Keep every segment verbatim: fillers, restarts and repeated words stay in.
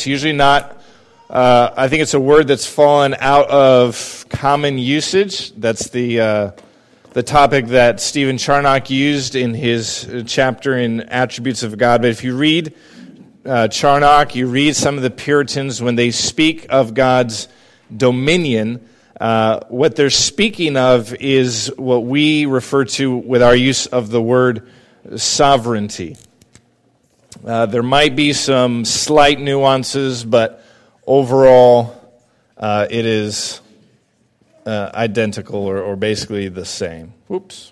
It's usually not, uh, I think it's a word that's fallen out of common usage. That's the uh, the topic that Stephen Charnock used in his chapter in Attributes of God. But if you read uh, Charnock, you read some of the Puritans, when they speak of God's dominion, uh, what they're speaking of is what we refer to with our use of the word sovereignty. Uh, there might be some slight nuances, but overall, uh, it is uh, identical or, or basically the same. Whoops.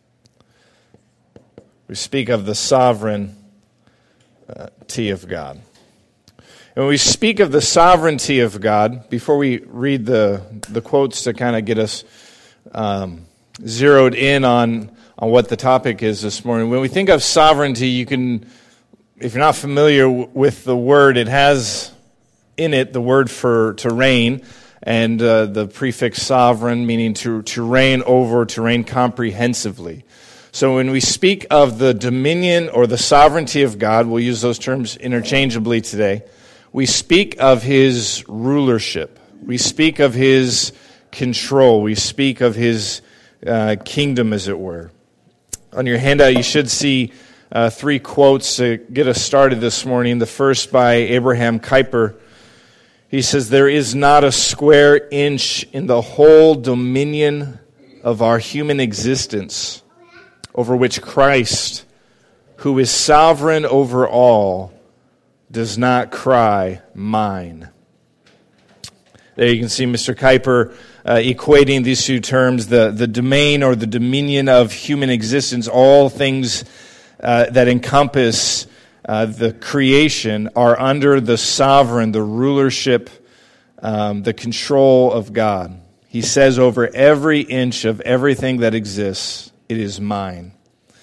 We speak of the sovereignty of God. And when we speak of the sovereignty of God, before we read the, the quotes to kind of get us um, zeroed in on, on what the topic is this morning, when we think of sovereignty, you can, if you're not familiar w- with the word, it has in it the word for to reign, and uh, the prefix sovereign, meaning to, to reign over, to reign comprehensively. So when we speak of the dominion or the sovereignty of God, we'll use those terms interchangeably today, we speak of his rulership. We speak of his control. We speak of his uh, kingdom, as it were. On your handout, you should see uh, three quotes to get us started this morning. The first by Abraham Kuyper. He says, "There is not a square inch in the whole dominion of our human existence over which Christ, who is sovereign over all, does not cry, mine." There you can see Mister Kuyper uh, equating these two terms, the, the domain or the dominion of human existence. All things uh, that encompass uh, the creation are under the sovereign, the rulership, um, the control of God. He says, over every inch of everything that exists, it is mine.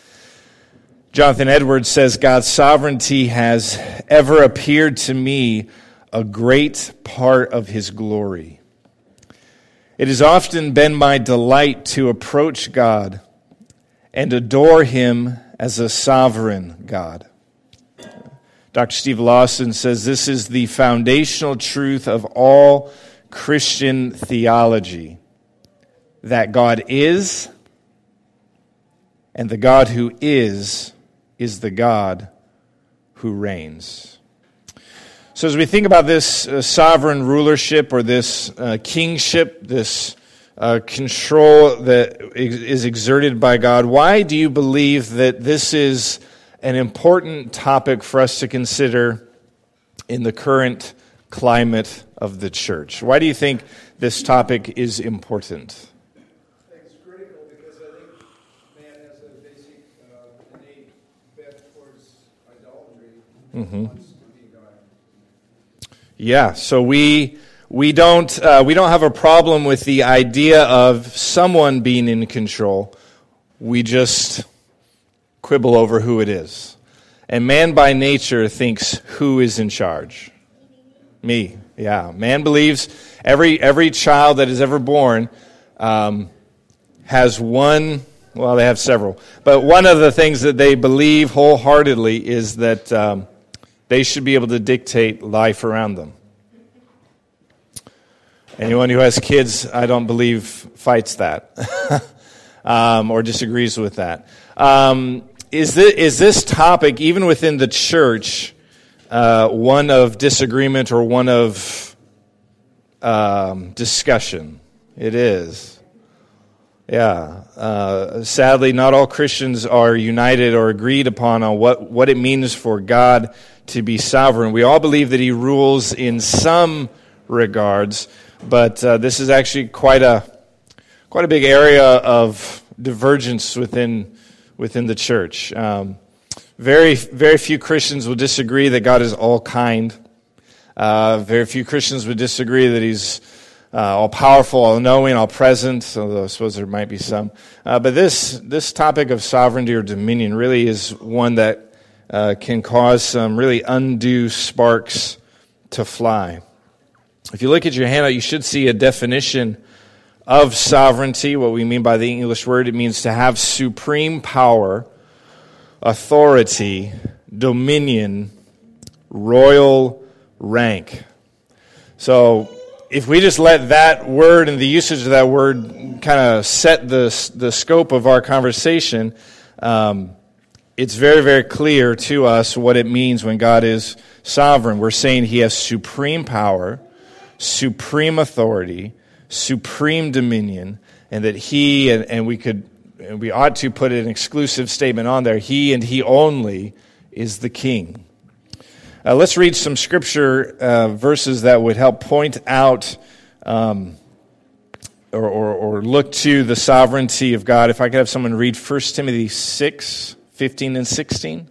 Jonathan Edwards says, "God's sovereignty has ever appeared to me a great part of his glory. It has often been my delight to approach God and adore him as a sovereign God." Doctor Steve Lawson says, "This is the foundational truth of all Christian theology, that God is, and the God who is, is the God who reigns." So as we think about this uh, sovereign rulership or this uh, kingship, this uh, control that is exerted by God, why do you believe that this is an important topic for us to consider in the current climate of the church? Why do you think this topic is important? It's critical because I think man has a basic uh, innate bent towards idolatry. Mm-hmm. Wants to be God. Yeah, so we we don't uh, we don't have a problem with the idea of someone being in control. We just quibble over who it is. And man by nature thinks, who is in charge? Me. Yeah, man believes every every child that is ever born um, has one. Well, they have several, but one of the things that they believe wholeheartedly is that um, they should be able to dictate life around them. Anyone who has kids, I don't believe, fights that um, or disagrees with that. Um, is this, is this topic, even within the church, uh, one of disagreement or one of um, discussion? It is. Yeah. Uh, sadly, not all Christians are united or agreed upon on what, what it means for God to be sovereign. We all believe that he rules in some regards, but uh, this is actually quite a quite a big area of divergence within within the church. Um, very very few Christians will disagree that God is all kind. Uh, very few Christians would disagree that he's uh, all powerful, all knowing, all present. Although I suppose there might be some. Uh, but this this topic of sovereignty or dominion really is one that uh, can cause some really undue sparks to fly. If you look at your handout, you should see a definition of sovereignty. What we mean by the English word, it means to have supreme power, authority, dominion, royal rank. So if we just let that word and the usage of that word kind of set the, the scope of our conversation, um, it's very, very clear to us what it means when God is sovereign. We're saying he has supreme power, supreme authority, supreme dominion, and that he, and, and we could, and we ought to put an exclusive statement on there, he and he only is the king. Uh, let's read some scripture uh, verses that would help point out um, or, or, or look to the sovereignty of God. If I could have someone read First Timothy six, fifteen and sixteen.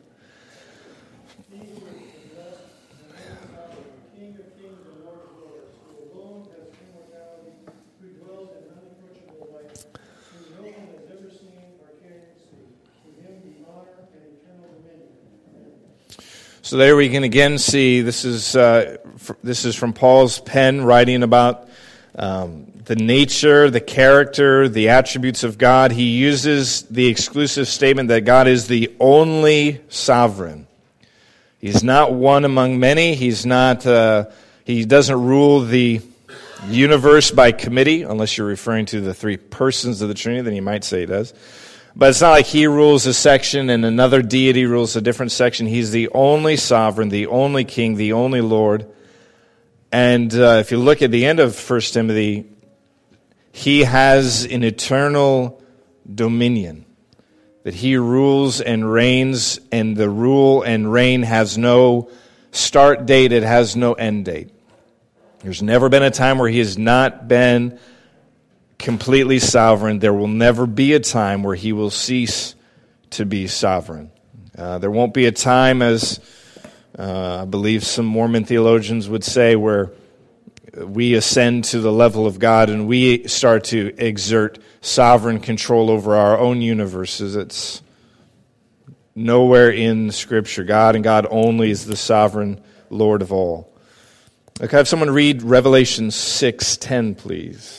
So there we can again see, this is uh, f- this is from Paul's pen writing about um, the nature, the character, the attributes of God. He uses the exclusive statement that God is the only sovereign. He's not one among many. He's not. Uh, he doesn't rule the universe by committee, unless you're referring to the three persons of the Trinity. Then you might say he does. But it's not like he rules a section and another deity rules a different section. He's the only sovereign, the only king, the only Lord. And uh, if you look at the end of First Timothy, he has an eternal dominion. That he rules and reigns, and the rule and reign has no start date, it has no end date. There's never been a time where he has not been completely sovereign. There will never be a time where he will cease to be sovereign. Uh, there won't be a time, as uh, I believe some Mormon theologians would say, where we ascend to the level of God and we start to exert sovereign control over our own universes. It's nowhere in Scripture. God and God only is the sovereign Lord of all. Could I have someone read Revelation six ten, please?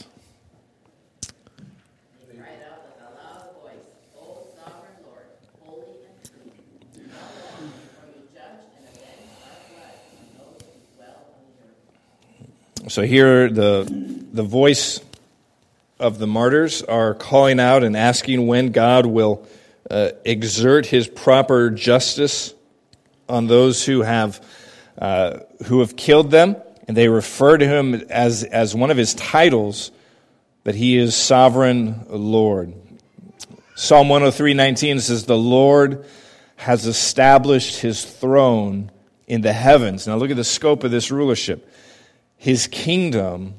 So here the the voice of the martyrs are calling out and asking when God will uh, exert his proper justice on those who have uh, who have killed them, and they refer to him as as one of his titles, that he is sovereign Lord. Psalm one oh three nineteen says, "The Lord has established his throne in the heavens." Now look at the scope of this rulership. His kingdom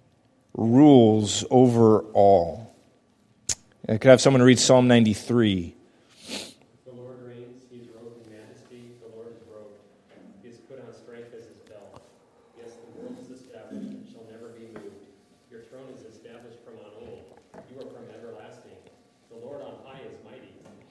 rules over all. I could have someone read Psalm ninety-three. The Lord reigns, he is robed in majesty, the Lord is robed. He has put on strength as his belt. Yes, the world is established and shall never be moved. Your throne is established from on old. You are from everlasting. The Lord on high is mighty.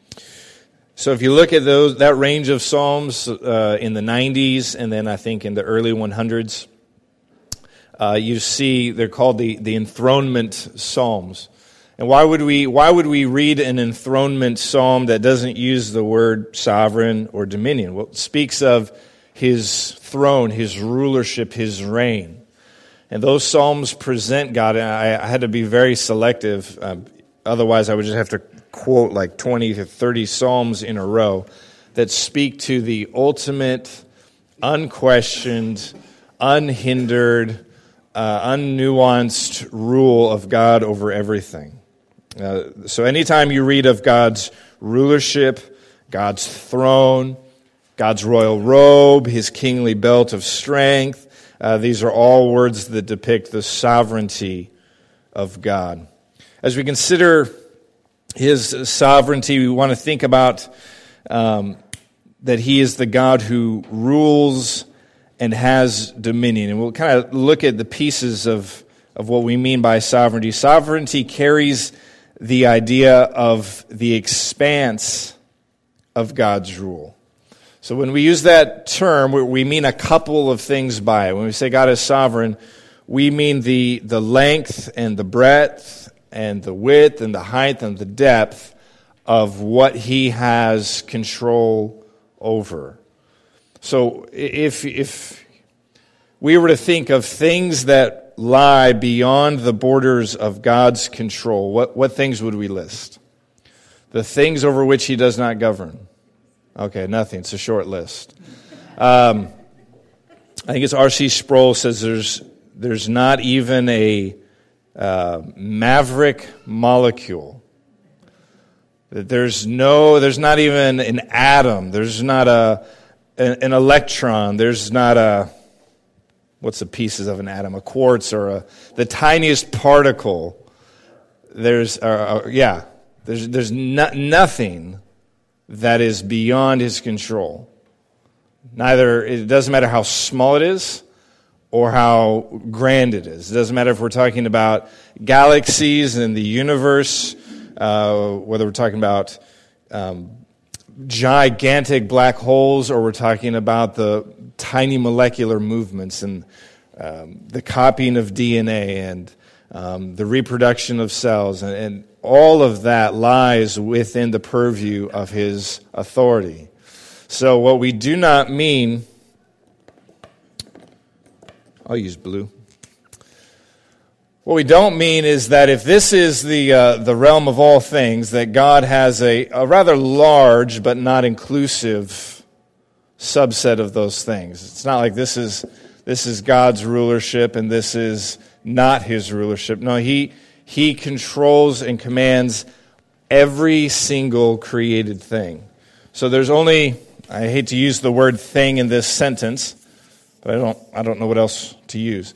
So if you look at those that range of Psalms uh, in the nineties, and then I think in the early one hundreds, Uh, you see, they're called the, the enthronement psalms. And why would we why would we read an enthronement psalm that doesn't use the word sovereign or dominion? Well, it speaks of his throne, his rulership, his reign. And those psalms present God. And I, I had to be very selective. Um, otherwise, I would just have to quote like twenty to thirty psalms in a row that speak to the ultimate, unquestioned, unhindered, Uh, unnuanced rule of God over everything. Uh, so anytime you read of God's rulership, God's throne, God's royal robe, his kingly belt of strength, uh, these are all words that depict the sovereignty of God. As we consider his sovereignty, we want to think about um, that he is the God who rules and has dominion. And we'll kind of look at the pieces of, of what we mean by sovereignty. Sovereignty carries the idea of the expanse of God's rule. So when we use that term, we mean a couple of things by it. When we say God is sovereign, we mean the, the length and the breadth and the width and the height and the depth of what he has control over. So if if we were to think of things that lie beyond the borders of God's control, what, what things would we list? The things over which he does not govern. Okay, nothing. It's a short list. Um, I think it's R C Sproul says there's there's not even a uh, maverick molecule. That there's no, there's not even an atom. There's not a an, an electron. There's not a, what's the pieces of an atom? A quartz or a the tiniest particle. There's uh, uh, yeah. There's there's no, nothing that is beyond his control. Neither, it doesn't matter how small it is or how grand it is. It doesn't matter if we're talking about galaxies and the universe, uh, whether we're talking about um, gigantic black holes or we're talking about the tiny molecular movements and um, the copying of D N A and um, the reproduction of cells, and, and all of that lies within the purview of his authority. So what we do not mean, I'll use blue. What we don't mean is that if this is the uh, the realm of all things, that God has a, a rather large but not inclusive subset of those things. It's not like this is this is God's rulership and this is not his rulership. No, he he controls and commands every single created thing. So there's only, I hate to use the word thing in this sentence, but I don't I don't know what else to use.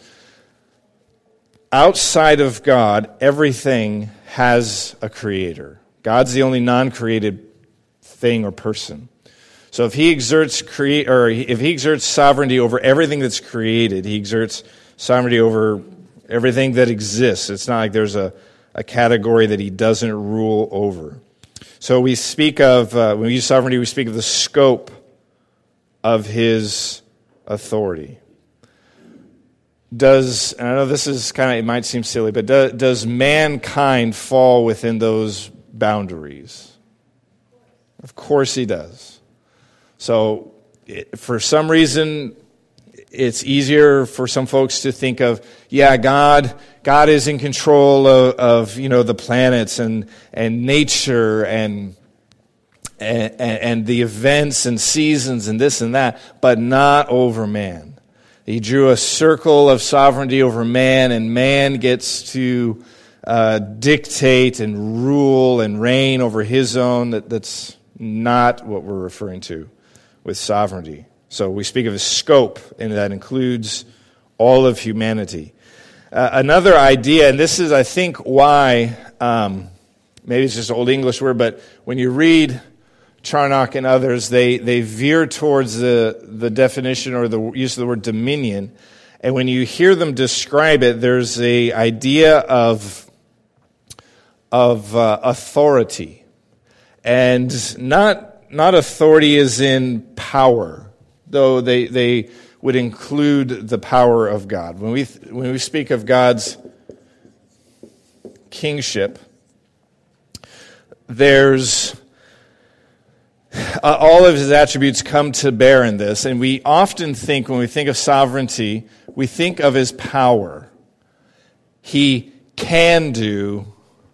Outside of God, everything has a creator. God's the only non-created thing or person. So if he exerts create or if he exerts sovereignty over everything that's created, he exerts sovereignty over everything that exists. It's not like there's a, a category that he doesn't rule over. So we speak of, uh, when we use sovereignty, we speak of the scope of his authority. Does, and I know this is kind of, it might seem silly, but do, does mankind fall within those boundaries? Of course he does. So it, for some reason, it's easier for some folks to think of, yeah, God, God is in control of, of you know, the planets and and nature and, and and the events and seasons and this and that, but not over man. He drew a circle of sovereignty over man, and man gets to uh, dictate and rule and reign over his own. That, that's not what we're referring to with sovereignty. So we speak of his scope, and that includes all of humanity. Uh, another idea, and this is, I think, why, um, maybe it's just an old English word, but when you read Charnock and others, they, they veer towards the, the definition or the use of the word dominion. And when you hear them describe it, there's a idea of, of uh, authority. And not, not authority as in power, though they, they would include the power of God. When we, when we speak of God's kingship, there's Uh, all of his attributes come to bear in this, and we often think, when we think of sovereignty, we think of his power. He can do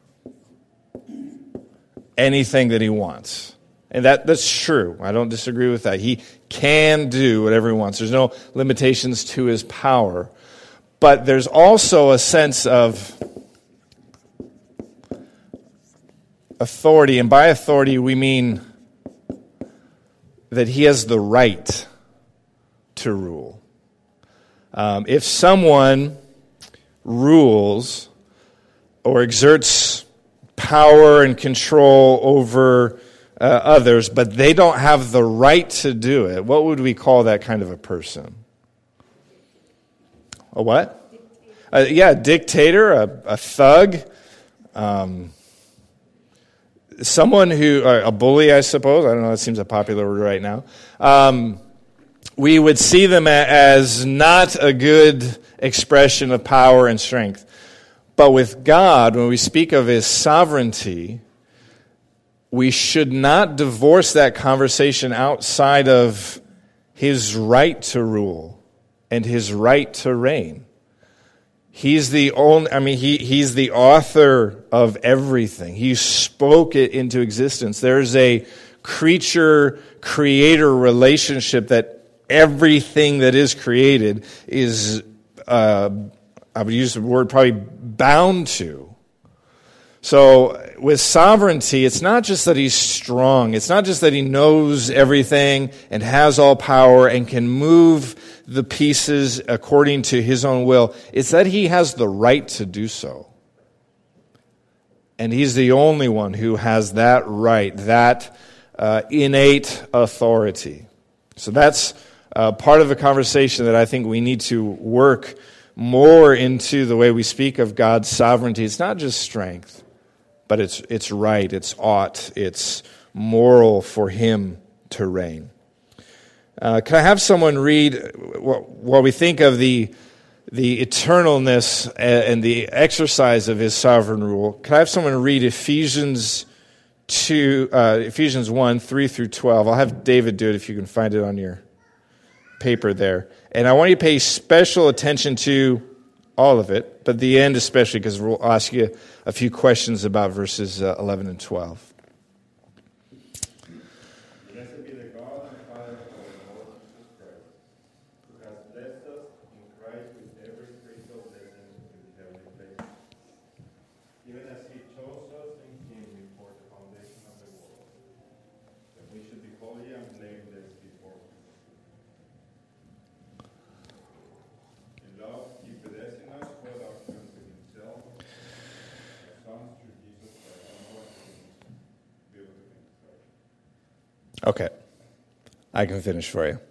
anything that he wants. And that, that's true. I don't disagree with that. He can do whatever he wants. There's no limitations to his power. But there's also a sense of authority, and by authority we mean that he has the right to rule. Um, if someone rules or exerts power and control over uh, others, but they don't have the right to do it, what would we call that kind of a person? A what? Uh, yeah, a dictator, a, a thug, um, someone who, uh, a bully, I suppose. I don't know, that seems a popular word right now. Um, we would see them as not a good expression of power and strength. But with God, when we speak of his sovereignty, we should not divorce that conversation outside of his right to rule and his right to reign. He's the only, I mean, he, he's the author of everything. He spoke it into existence. There's a creature-creator relationship that everything that is created is, uh, I would use the word probably bound to. So with sovereignty, it's not just that he's strong. It's not just that he knows everything and has all power and can move the pieces according to his own will. It's that he has the right to do so. And he's the only one who has that right, that uh, innate authority. So that's uh, part of a conversation that I think we need to work more into the way we speak of God's sovereignty. It's not just strength, but it's it's right, it's ought, it's moral for him to reign. Uh, can I have someone read, while we think of the the eternalness and the exercise of his sovereign rule, can I have someone read Ephesians two, uh, Ephesians one, three through twelve? I'll have David do it if you can find it on your paper there. And I want you to pay special attention to all of it, but the end especially, because we'll ask you a few questions about verses uh, eleven and twelve. Blessed be the God and Father of our Lord Jesus Christ, who has blessed us in Christ with every spiritual blessing in the heavenly places, even as he chose us in him before the foundation of the world, that we should be holy and blameless before him. In love, he predestined us for adoption to himself, as sons through Jesus Christ, our Lord, be able to think sorry. Okay, I can finish for you.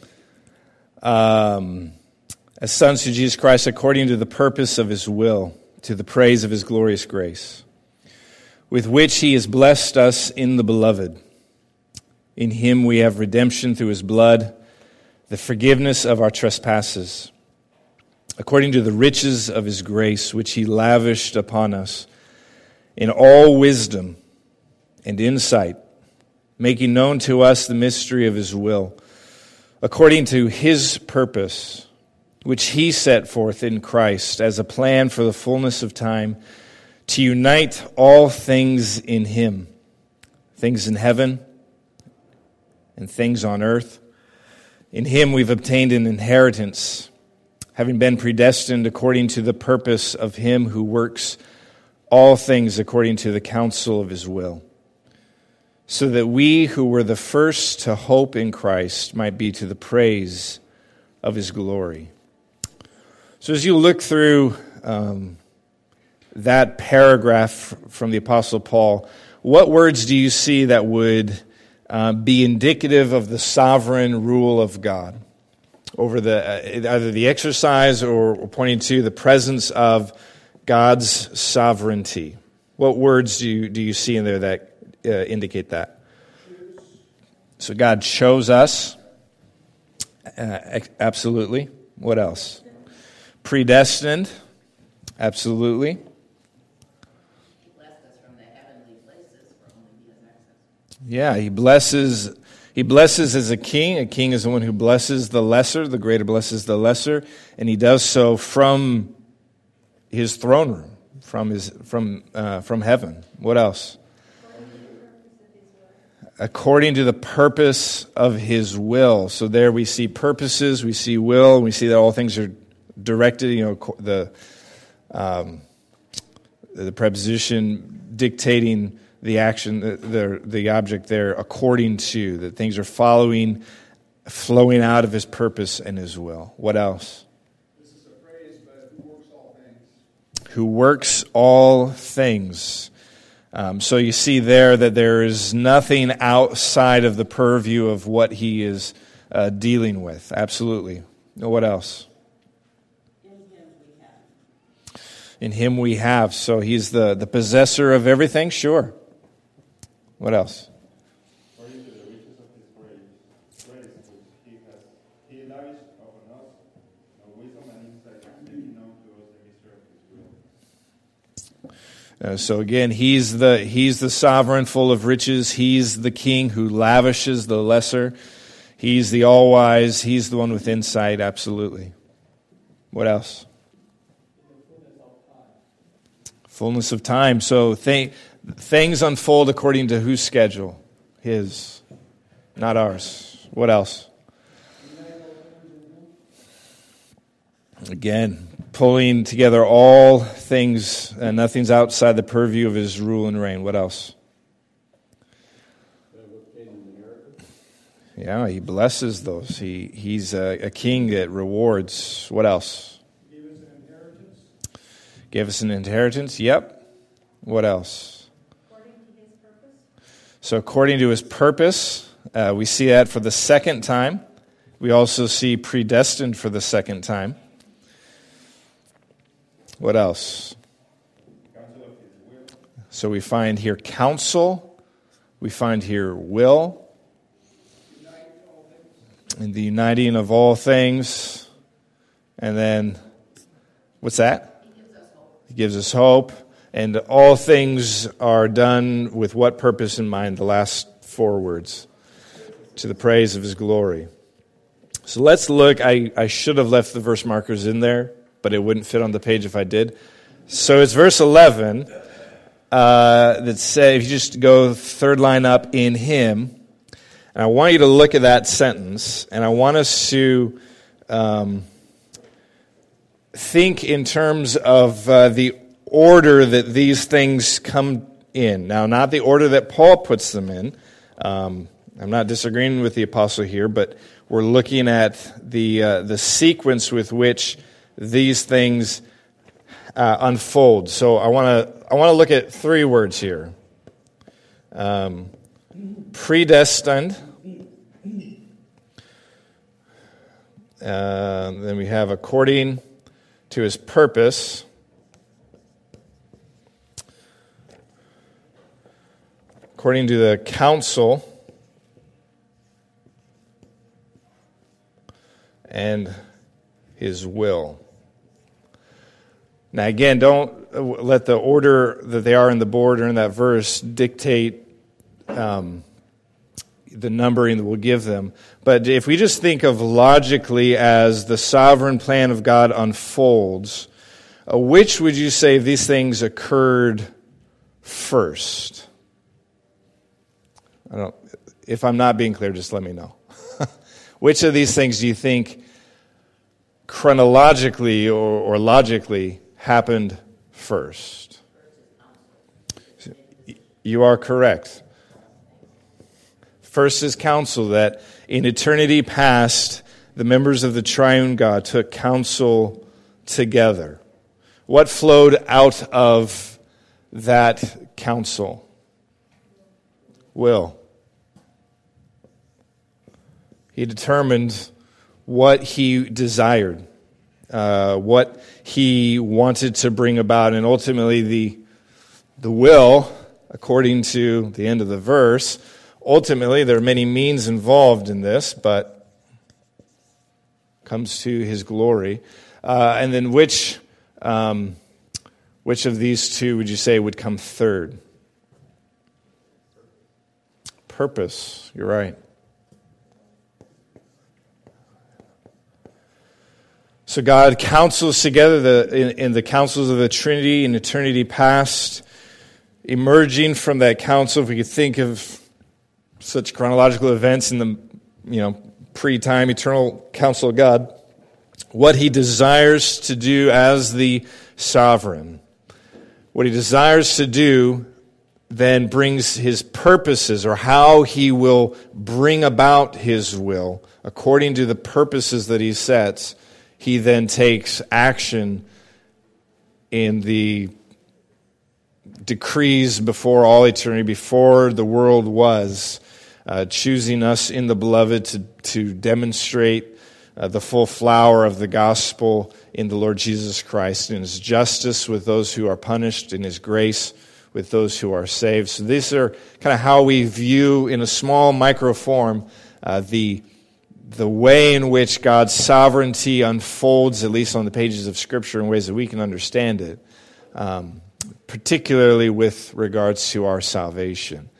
Um, as sons to Jesus Christ, according to the purpose of his will, to the praise of his glorious grace, with which he has blessed us in the beloved. In him we have redemption through his blood, the forgiveness of our trespasses, according to the riches of his grace, which he lavished upon us in all wisdom and insight, making known to us the mystery of his will, according to his purpose, which he set forth in Christ as a plan for the fullness of time, to unite all things in him, things in heaven and things on earth. In him we've obtained an inheritance, having been predestined according to the purpose of him who works all things according to the counsel of his will, so that we who were the first to hope in Christ might be to the praise of his glory. So as you look through um, that paragraph from the Apostle Paul, what words do you see that would uh, be indicative of the sovereign rule of God over the uh, either the exercise or, or pointing to the presence of God's sovereignty? What words do you, do you see in there that uh, indicate that? So God chose us. Uh, absolutely. What else? Predestined. Absolutely. He blessed us from the heavenly places for only he has access. Yeah, he blesses. He blesses as a king. A king is the one who blesses the lesser. The greater blesses the lesser, and he does so from his throne room, from his from uh, from heaven. What else? According to the purpose of his will. So there we see purposes, we see will, we see that all things are directed. You know, the um, the preposition dictating the action, the, the the object there, according to, that things are following, flowing out of his purpose and his will. What else? This is a phrase, but who works all things? Who works all things. Um, so you see there that there is nothing outside of the purview of what he is uh, dealing with. Absolutely. What else? In him we have. In him we have. So he's the, the possessor of everything? Sure. What else? According to the riches of his grace, grace which he has he lavished upon us, no wisdom and insight, making known to us the mystery of his will. Uh, so again, he's the he's the sovereign, full of riches. He's the king who lavishes the lesser. He's the all-wise. He's the one with insight, absolutely. What else? Fullness of time. So th- things unfold according to whose schedule? His, not ours. What else? Again, pulling together all things, and nothing's outside the purview of his rule and reign. What else? Yeah, he blesses those. He he's a, a king that rewards. What else? Give us an inheritance. Give us an inheritance. Yep. What else? According to his purpose. So according to his purpose, uh, we see that for the second time. We also see predestined for the second time. What else? So we find here counsel. We find here will. And the uniting of all things. And then, what's that? He gives us hope. He gives us hope. And all things are done with what purpose in mind? The last four words. To the praise of his glory. So let's look. I, I should have left the verse markers in there, but it wouldn't fit on the page if I did. So it's verse eleven uh, that says, if you just go third line up, in him. And I want you to look at that sentence, and I want us to um, think in terms of uh, the order that these things come in. Now, not the order that Paul puts them in. Um, I'm not disagreeing with the apostle here, but we're looking at the uh, the sequence with which these things uh, unfold. So I want to I want to look at three words here. Um, predestined. Uh, then we have according to his purpose. According to the counsel. And his will. Now again, don't let the order that they are in the board or in that verse dictate um, the numbering that we'll give them. But if we just think of logically as the sovereign plan of God unfolds, uh, which would you say of these things occurred first? I don't. If I'm not being clear, just let me know. Which of these things do you think chronologically or, or logically happened first? You are correct. First is counsel, that in eternity past, the members of the triune God took counsel together. What flowed out of that counsel? Will. He determined what he desired, uh, what he wanted to bring about, and ultimately the the will, according to the end of the verse, ultimately there are many means involved in this, but comes to his glory. Uh, and then which um, which of these two would you say would come third? Purpose. You're right. So God counsels together the, in, in the counsels of the Trinity in eternity past, emerging from that counsel. If we could think of such chronological events in the you know pre-time eternal counsel of God, what he desires to do as the sovereign, what he desires to do, then brings his purposes, or how he will bring about his will according to the purposes that he sets. He then takes action in the decrees before all eternity, before the world was, uh, choosing us in the beloved to, to demonstrate uh, the full flower of the gospel in the Lord Jesus Christ, in his justice with those who are punished, in his grace with those who are saved. So these are kind of how we view, in a small micro form, uh, the the way in which God's sovereignty unfolds, at least on the pages of Scripture, in ways that we can understand it, um, particularly with regards to our salvation.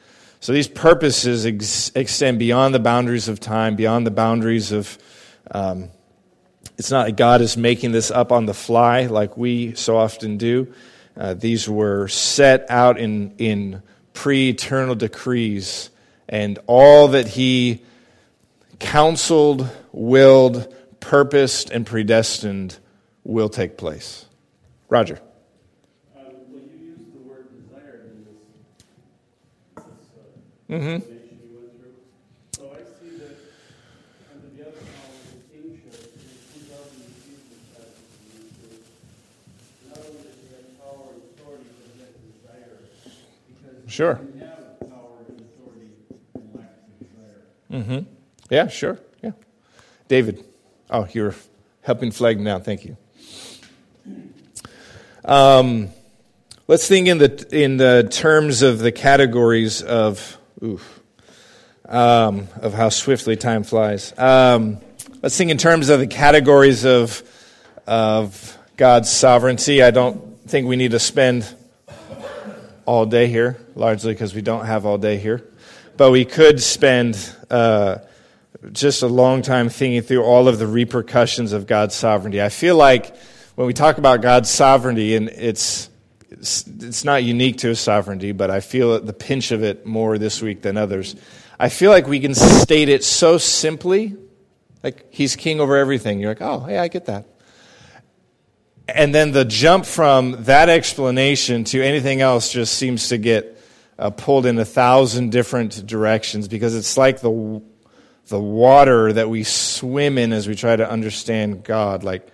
So these purposes ex- extend beyond the boundaries of time, beyond the boundaries of, um, it's not like God is making this up on the fly like we so often do. Uh, these were set out in, in pre-eternal decrees, and all that he counseled, willed, purposed, and predestined will take place. Roger. Um, well, you used the word desire in this, this uh, Mm-hmm. explanation you went through. So I see that under the other column, the kingship, in two thousand Jesus passage you used to, not only does he have power and authority, but he has desire. Because Sure. he doesn't have power and authority and lack desire. Mm-hmm. Yeah, sure. Yeah. David. Oh, you're helping flag now. Thank you. Um, let's think in the in the terms of the categories of oof, um, of how swiftly time flies. Um, let's think in terms of the categories of of God's sovereignty. I don't think we need to spend all day here, largely because we don't have all day here, but we could spend uh, just a long time thinking through all of the repercussions of God's sovereignty. I feel like when we talk about God's sovereignty, and it's, it's it's not unique to his sovereignty, but I feel the pinch of it more this week than others. I feel like we can state it so simply, like he's king over everything. You're like, oh, yeah, I get that. And then the jump from that explanation to anything else just seems to get uh, pulled in a thousand different directions, because it's like the the water that we swim in as we try to understand God. Like,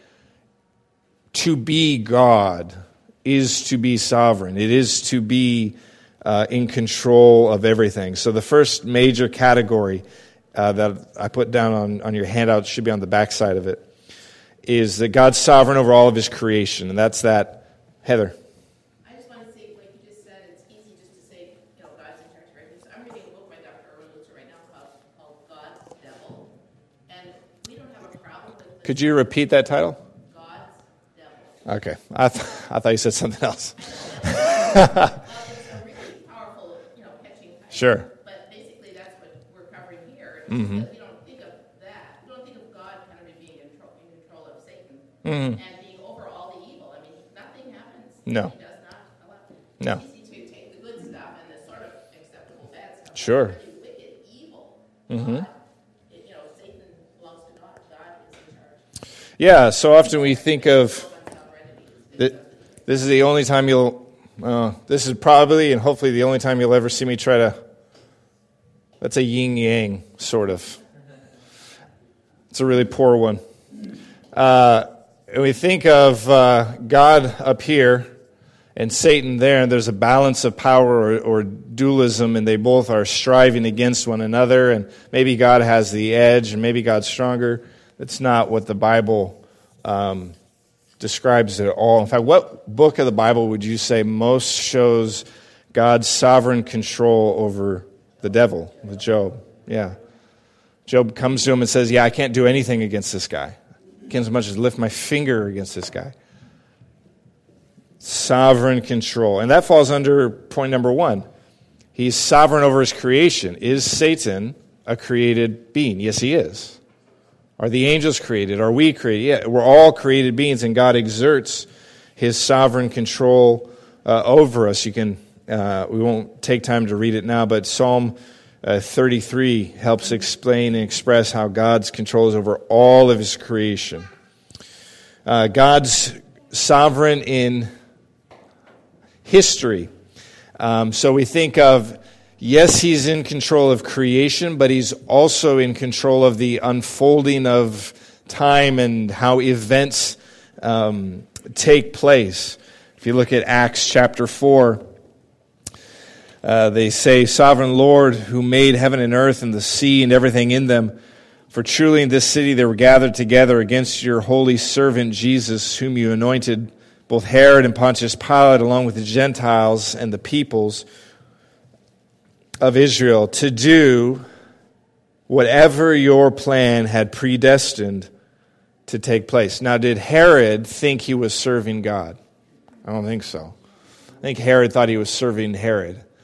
to be God is to be sovereign. It is to be uh, in control of everything. So the first major category uh, that I put down on, on your handout, should be on the back side of it, is that God's sovereign over all of his creation. And that's that. Heather. I just want to say, like you just said, it's easy just to say, you know, God's in charge of everything. So I'm reading a book by Doctor Erwin Lutzer right now called, called God's Devil. And we don't have a problem with this. Could you repeat that title? God's Devil. Okay. I, th- I thought you said something else. Well, it's a really powerful, you know, catching title. Sure. But basically that's what we're covering here. Mm-hmm. We don't think of that. We don't think of God kind of being in control, in control of Satan Mm-hmm. and being over all the evil. I mean, nothing happens. No. He does not allow. No. It's easy to take the good stuff and the sort of acceptable bad stuff. Sure. But really wicked, evil. Mm-hmm. God, it- you know, Satan belongs to God. God is in charge. Yeah, so often we think of God's sovereignty is that this is the only time you'll, uh, this is probably and hopefully the only time you'll ever see me try to, that's a yin-yang, sort of. It's a really poor one. Uh, and we think of uh, God up here and Satan there, and there's a balance of power or, or dualism, and they both are striving against one another, and maybe God has the edge, and maybe God's stronger. That's not what the Bible um, describes it at all. In fact, what book of the Bible would you say most shows God's sovereign control over the devil? With Job. Yeah. Job comes to him and says, yeah, I can't do anything against this guy. I can't as much as lift my finger against this guy. Sovereign control. And that falls under point number one. He's sovereign over his creation. Is Satan a created being? Yes, he is. Are the angels created? Are we created? Yeah, we're all created beings, and God exerts his sovereign control uh, over us. You can, uh, we won't take time to read it now, but Psalm uh, thirty-three helps explain and express how God's control is over all of his creation. Uh, God's sovereign in history. Um, so we think of, yes, he's in control of creation, but he's also in control of the unfolding of time and how events um, take place. If you look at Acts chapter four, uh, they say, Sovereign Lord, who made heaven and earth and the sea and everything in them, for truly in this city they were gathered together against your holy servant Jesus, whom you anointed, both Herod and Pontius Pilate, along with the Gentiles and the peoples of Israel, to do whatever your plan had predestined to take place. Now, did Herod think he was serving God? I don't think so. I think Herod thought he was serving Herod.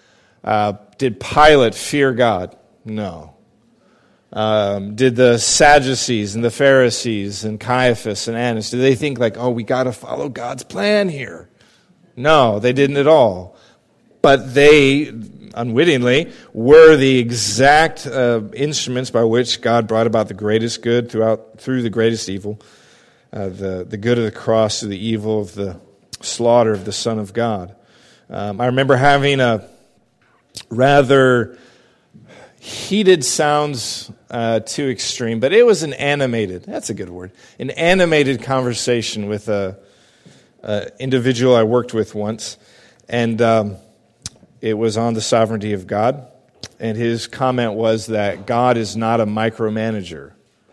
Uh, did Pilate fear God? No. Um, did the Sadducees and the Pharisees and Caiaphas and Annas, did they think like, oh, we got to follow God's plan here? No, they didn't at all. But they, unwittingly, were the exact uh, instruments by which God brought about the greatest good throughout through the greatest evil, uh, the, the good of the cross through the evil of the slaughter of the Son of God. Um, I remember having a rather heated, sounds uh, too extreme, but it was an animated, that's a good word, an animated conversation with a, a individual I worked with once, and um, it was on the sovereignty of God, and his comment was that God is not a micromanager.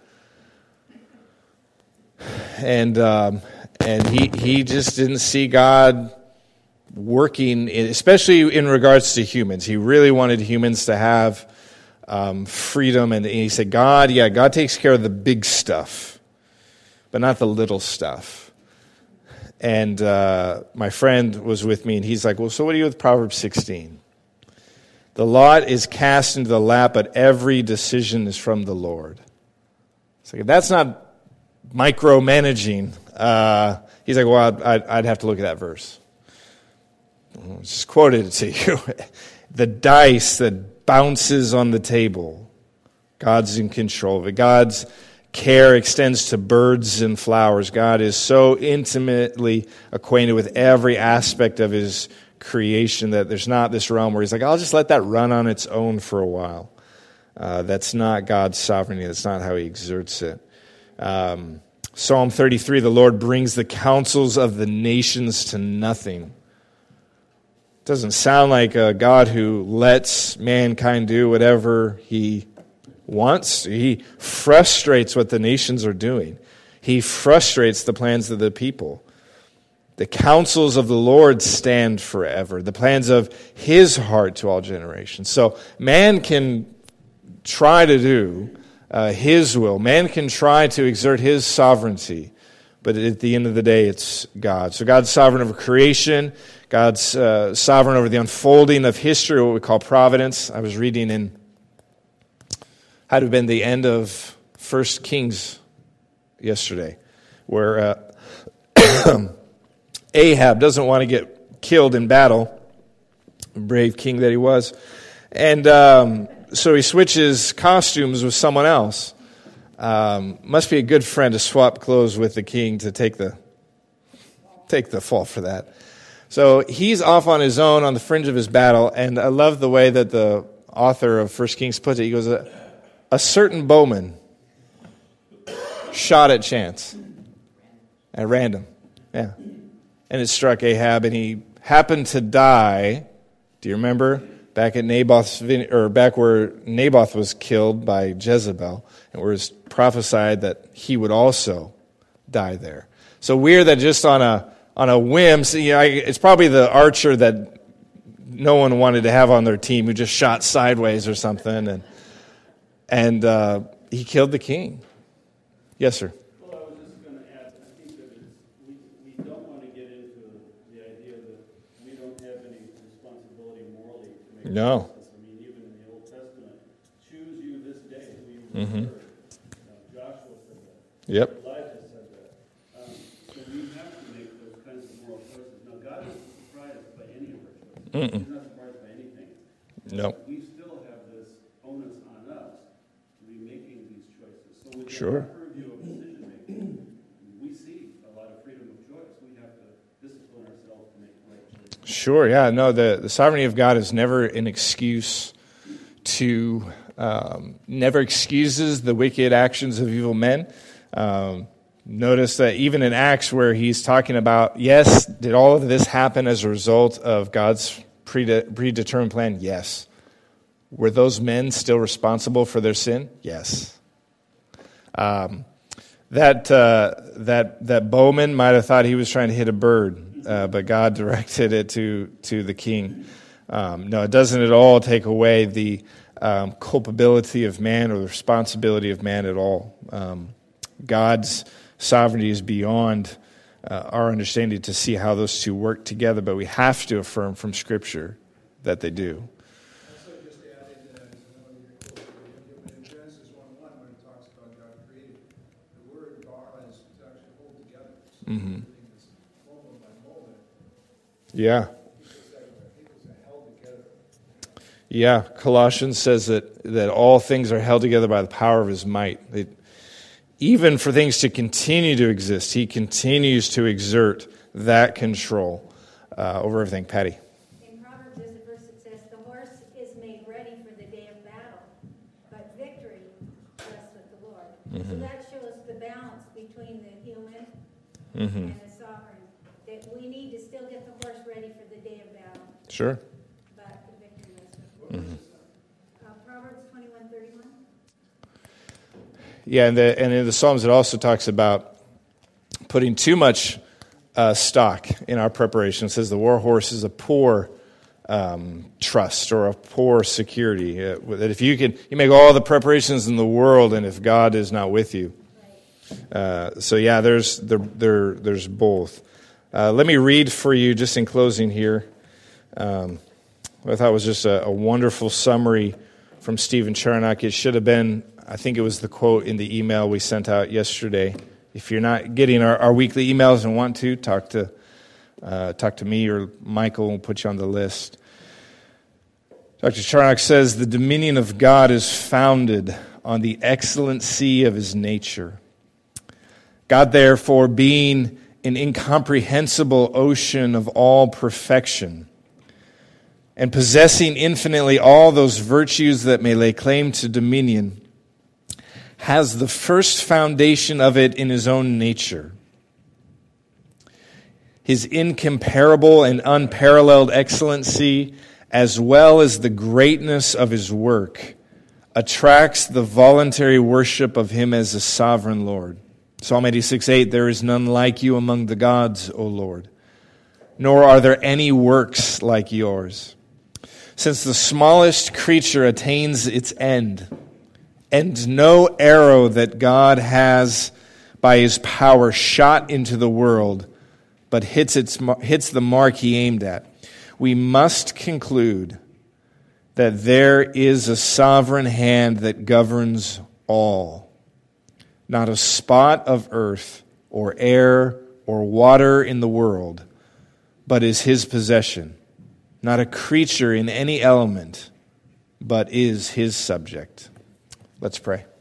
And um, and he he just didn't see God working, in, especially in regards to humans. He really wanted humans to have um, freedom, and he said, God, yeah, God takes care of the big stuff, but not the little stuff. And uh, my friend was with me, and he's like, well, so what do you do with Proverbs sixteen? The lot is cast into the lap, but every decision is from the Lord. It's like, that's not micromanaging. Uh, he's like, well, I'd, I'd have to look at that verse. I just quoted it to you. The dice that bounces on the table, God's in control of it. God's care extends to birds and flowers. God is so intimately acquainted with every aspect of his creation that there's not this realm where he's like, I'll just let that run on its own for a while. Uh, that's not God's sovereignty. That's not how he exerts it. Um, Psalm thirty-three, the Lord brings the counsels of the nations to nothing. Doesn't sound like a God who lets mankind do whatever he wants. He frustrates what the nations are doing. He frustrates the plans of the people. The counsels of the Lord stand forever, the plans of his heart to all generations. So man can try to do uh, his will. Man can try to exert his sovereignty, but at the end of the day, it's God. So God's sovereign over creation. God's uh, sovereign over the unfolding of history, what we call providence. I was reading in, had to have been the end of First Kings yesterday, where uh, Ahab doesn't want to get killed in battle, brave king that he was. And um, so he switches costumes with someone else. Um, must be a good friend to swap clothes with the king to take the take the fall for that. So he's off on his own on the fringe of his battle, and I love the way that the author of First Kings puts it. He goes, a, a certain bowman shot at chance, at random, yeah, and it struck Ahab, and he happened to die. Do you remember back at Naboth's vine- or back where Naboth was killed by Jezebel, and where it's prophesied that he would also die there? So weird that just on a on a whim, so, you know, it's probably the archer that no one wanted to have on their team who just shot sideways or something, and and uh, he killed the king. Yes, sir. Well, I was just going to add, I think that it's, we, we don't want to get into the idea that we don't have any responsibility morally to make No. justice. I mean, even in the Old Testament, choose you this day who you will Mm-hmm. serve. Uh, Joshua said that. Yep. Elijah said that. Um, so we have to make those kinds of moral choices. Now, God isn't surprised by any of our choices. Mm-mm. He's not surprised by anything. No. We still have this onus on us to be making these choices. So with Sure. our purview of decision making, we see a lot of freedom of choice. We have to discipline ourselves to make the right choices. Sure, yeah. No, the, the sovereignty of God is never an excuse to, um, never excuses the wicked actions of evil men. Um, notice that even in Acts where he's talking about, yes, did all of this happen as a result of God's prede- predetermined plan? Yes. Were those men still responsible for their sin? Yes. Um, that uh, that that bowman might have thought he was trying to hit a bird, uh, but God directed it to to the king. Um, no, it doesn't at all take away the um, culpability of man or the responsibility of man at all. Um, God's sovereignty is beyond uh, our understanding to see how those two work together, but we have to affirm from Scripture that they do. Mm-hmm. Yeah. Yeah, Colossians says that, that all things are held together by the power of his might. They, even for things to continue to exist, he continues to exert that control uh, over everything. Patty. In Proverbs, there's a verse that says, the horse is made ready for the day of battle, but victory rests with the Lord. Mm-hmm. So that shows the balance between the human mm-hmm. and the sovereign, that we need to still get the horse ready for the day of battle. Sure. Mm-hmm. Uh, Proverbs twenty-one thirty-one. Yeah, and, the, and in the Psalms it also talks about putting too much uh, stock in our preparation. It says the war horse is a poor um, trust or a poor security. Uh, that if you can, you make all the preparations in the world, and if God is not with you. Uh, so yeah, there's there, there there's both. Uh, let me read for you just in closing here. Um, I thought it was just a, a wonderful summary from Stephen Charnock. It should have been, I think it was the quote in the email we sent out yesterday. If you're not getting our, our weekly emails and want to, talk to uh, talk to me or Michael, and we'll put you on the list. Doctor Charnock says, the dominion of God is founded on the excellency of his nature. God, therefore, being an incomprehensible ocean of all perfection, and possessing infinitely all those virtues that may lay claim to dominion, has the first foundation of it in his own nature. His incomparable and unparalleled excellency, as well as the greatness of his work, attracts the voluntary worship of him as a sovereign Lord. Psalm eighty-six eight, there is none like you among the gods, O Lord, nor are there any works like yours. Since the smallest creature attains its end, and no arrow that God has by his power shot into the world, but hits its hits the mark he aimed at, we must conclude that there is a sovereign hand that governs all. Not a spot of earth or air or water in the world, but is his possession. Not a creature in any element, but is his subject. Let's pray.